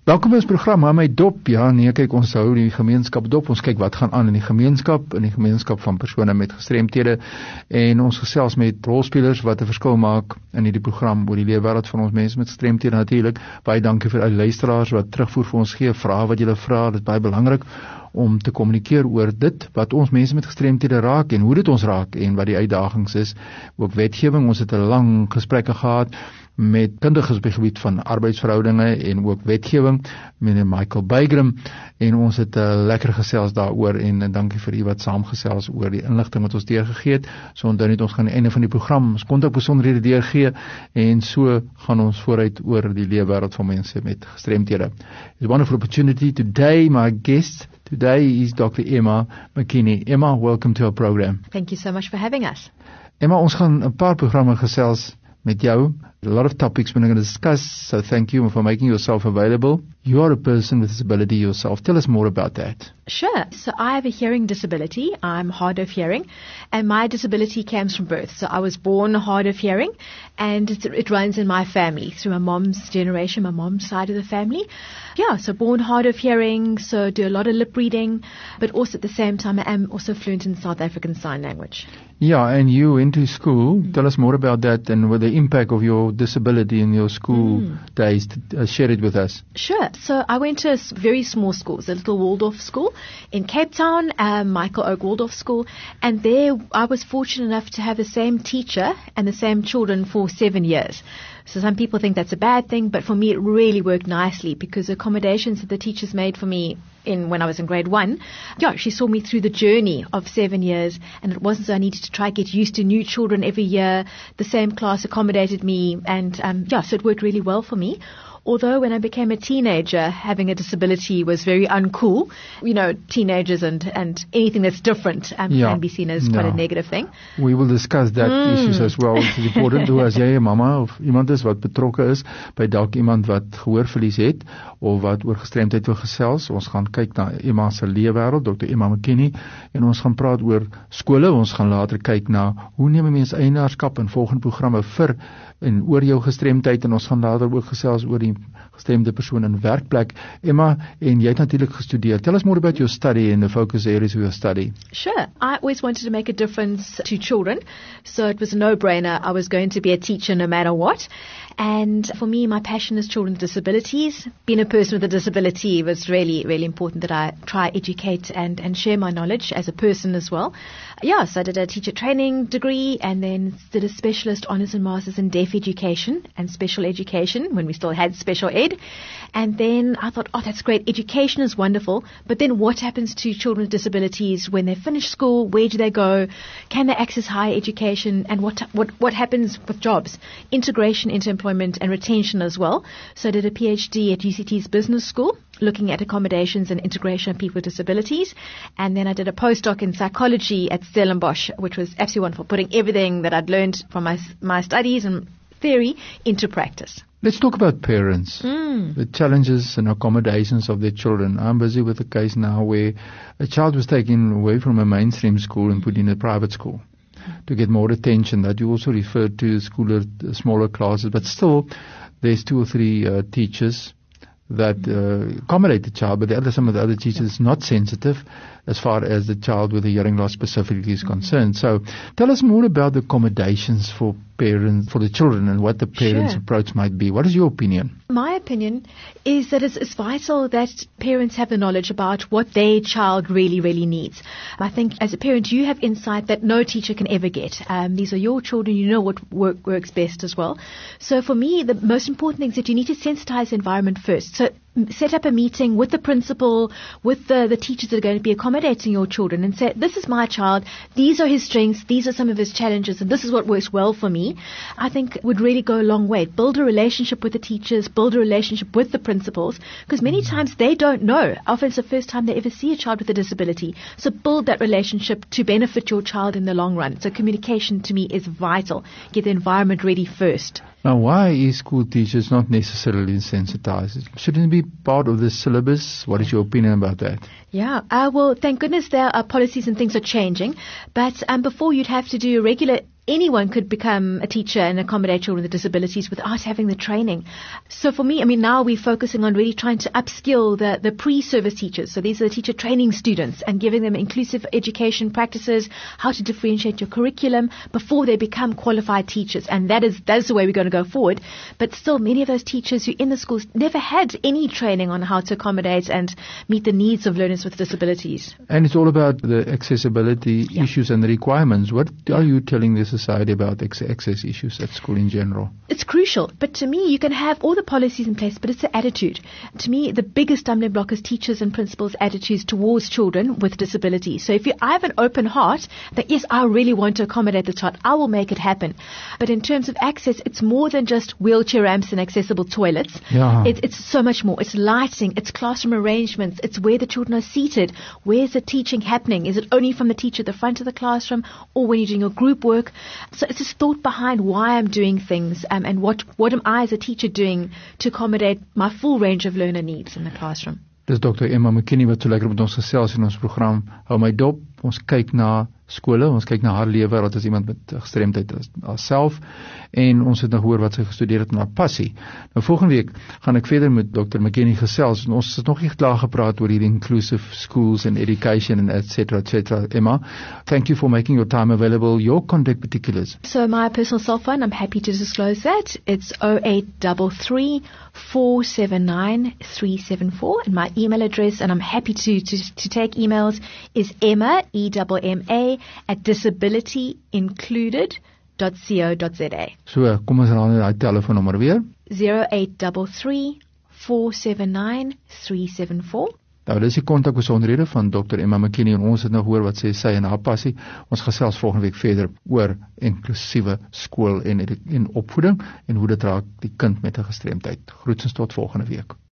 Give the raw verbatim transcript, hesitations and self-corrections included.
Welkom by ons program, hou my dop. Ja, nee, kyk, ons hou die gemeenskap dop. Ons kyk wat gaan aan in die gemeenskap, in die gemeenskap van persone met gestremthede. En ons gesels met rolspelers wat 'n verskil maak in hierdie program oor die leefwêreld van ons mense met gestremthede natuurlik. Baie dankie vir al die luisteraars wat terugvoer vir ons gee, vrae wat julle vra. Dit is baie belangrik om te kommunikeer oor dit wat ons mense met gestremthede raak en hoe dit ons raak en wat die uitdagings is. Ook wetgewing, ons het 'n lang gesprekke gehad met kundiges op die gebied van arbeidsverhoudinge en ook wetgewing, meneer Michael Bygram, en ons het 'n uh, lekker gesels daaroor en uh, dankie vir u wat saamgesels oor die inligting wat ons deurgegee het. So onthou net, ons gaan aan die einde van die program ons kontakbesonderhede deurgee en so gaan ons vooruit oor die leefwêreld van mense met gestremthede. It's a wonderful opportunity. Today, my guest today is Doctor Emma McKinney. Emma, welcome to our program. Thank you so much for having us. Emma, ons gaan 'n paar programme gesels met jou. A lot of topics we're going to discuss, so thank you for making yourself available. You are a person with disability yourself. Tell us more about that. Sure. So I have a hearing disability. I'm hard of hearing, and my disability comes from birth. So I was born hard of hearing, and it, it runs in my family through my mom's generation, my mom's side of the family. Yeah, so born hard of hearing, so do a lot of lip reading, but also at the same time I am also fluent in South African Sign Language. Yeah, and you went to school. Mm. Tell us more about that and what the impact of your disability in your school mm. days. Uh, share it with us. Sure. So I went to a very small school, a little Waldorf school in Cape Town, um, Michael Oak Waldorf School, and there I was fortunate enough to have the same teacher and the same children for seven years. So some people think that's a bad thing, but for me it really worked nicely because the accommodations that the teachers made for me in when I was in grade one, yeah, she saw me through the journey of seven years, and it wasn't so I needed to try to get used to new children every year. The same class accommodated me, and um, yeah, so it worked really well for me. Although when I became a teenager, having a disability was very uncool. You know, teenagers and, and anything that's different um, yeah. can be seen as quite yeah. a negative thing. We will discuss that mm. issues as well. It's important to as jy 'n mamma of iemand is wat betrokke is by dalk iemand wat gehoorverlies het of wat oor gestremdheid wil gesels. Ons gaan kyk na Emma se leefwêreld, Dokter Emma McKinney, en ons gaan praat oor skole. Ons gaan later kyk na hoe neem 'n mens eienaarskap in volgende programme vir en oor jou gestremdheid, en ons gaan later ook gesels oor die gestremde persoon in werkplek. Emma, en jy het natuurlik gestudeer. Tell us more about your study and the focus areas of your study. Sure. I always wanted to make a difference to children, so it was a no-brainer. I was going to be a teacher no matter what. And for me, my passion is children with disabilities. Being a person with a disability was really, really important that I try educate and, and share my knowledge as a person as well. Yeah, so I did a teacher training degree and then did a specialist honours and masters in deaf education and special education when we still had special ed. And then I thought, oh, that's great. Education is wonderful. But then what happens to children with disabilities when they finish school? Where do they go? Can they access higher education? And what what what happens with jobs? Integration into employment and retention as well. So I did a PhD at U C T's Business School, looking at accommodations and integration of people with disabilities. And then I did a postdoc in psychology at Stellenbosch, which was absolutely wonderful, putting everything that I'd learned from my my studies and theory into practice. Let's talk about parents, mm. the challenges and accommodations of their children. I'm busy with a case now where a child was taken away from a mainstream school and put in a private school to get more attention. That you also referred to school at smaller classes, but still there's two or three uh, teachers that uh, accommodate the child, but the other, some of the other teachers yeah. not sensitive as far as the child with a hearing loss specifically is mm-hmm. concerned. So tell us more about the accommodations for parents, for the children, and what the parents' sure. approach might be. What is your opinion? My opinion is that it's, it's vital that parents have the knowledge about what their child really, really needs. I think as a parent, you have insight that no teacher can ever get. Um, these are your children. You know what work, works best as well. So for me, the most important thing is that you need to sensitize the environment first. So set up a meeting with the principal, with the, the teachers that are going to be accommodating your children, and say, this is my child, these are his strengths, these are some of his challenges, and this is what works well for me. I think would really go a long way. Build a relationship with the teachers, build a relationship with the principals, because many times they don't know. Often it's the first time they ever see a child with a disability. So build that relationship to benefit your child in the long run. So communication to me is vital. Get the environment ready first. Now, why is school teachers not necessarily sensitized? Shouldn't it be part of the syllabus? What is your opinion about that? Yeah, uh, well, thank goodness there are policies and things are changing. But um, before you'd have to do a regular anyone could become a teacher and accommodate children with disabilities without having the training. So for me, I mean, now we're focusing on really trying to upskill the, the pre-service teachers. So these are the teacher training students and giving them inclusive education practices, how to differentiate your curriculum before they become qualified teachers. And that is, that is the way we're going to go forward. But still, many of those teachers who in the schools never had any training on how to accommodate and meet the needs of learners with disabilities. And it's all about the accessibility yeah. issues and the requirements. What are you telling this society about access issues at school in general? It's crucial, but to me, you can have all the policies in place, but it's the attitude. To me, the biggest stumbling block is teachers and principals' attitudes towards children with disabilities. So if you, I have an open heart that, yes, I really want to accommodate the child, I will make it happen. But in terms of access, it's more than just wheelchair ramps and accessible toilets. Yeah. It, it's so much more. It's lighting, it's classroom arrangements, it's where the children are seated. Where's the teaching happening? Is it only from the teacher at the front of the classroom or when you're doing your group work? So it's this thought behind why I'm doing things um, and what, what am I as a teacher doing to accommodate my full range of learner needs in the classroom. Dis dokter Emma McKinney wat so lekker met ons gesels in ons program Hou My Dop. Ons kyk na skole, ons kyk na haar lewe, dat is iemand met gestremdheid self en ons het nou gehoor wat sy gestudeer het en haar passie. Nou volgende week gaan ek verder met dokter McKinney gesels en ons het nog nie klaar gepraat oor hierdie inclusive schools and education and et cetera et cetera. Emma, thank you for making your time available. Your contact particulars. So my personal cell phone, I'm happy to disclose that. It's oh eight three three, four seven nine, three seven four and my email address, and I'm happy to, to, to take emails, is Emma, E M M A, at disability included dot co dot za. So, kom ons herhaal die telefoonnommer weer. oh eight three three, four seven nine, three seven four. Nou, dis die kontakbesonderhede van dokter Emma McKinney en ons het nou gehoor wat sê sy en haar passie. Ons gesels volgende week verder oor inklusiewe skool en, en opvoeding en hoe dit raak die kind met 'n gestremdheid. Groetens tot volgende week.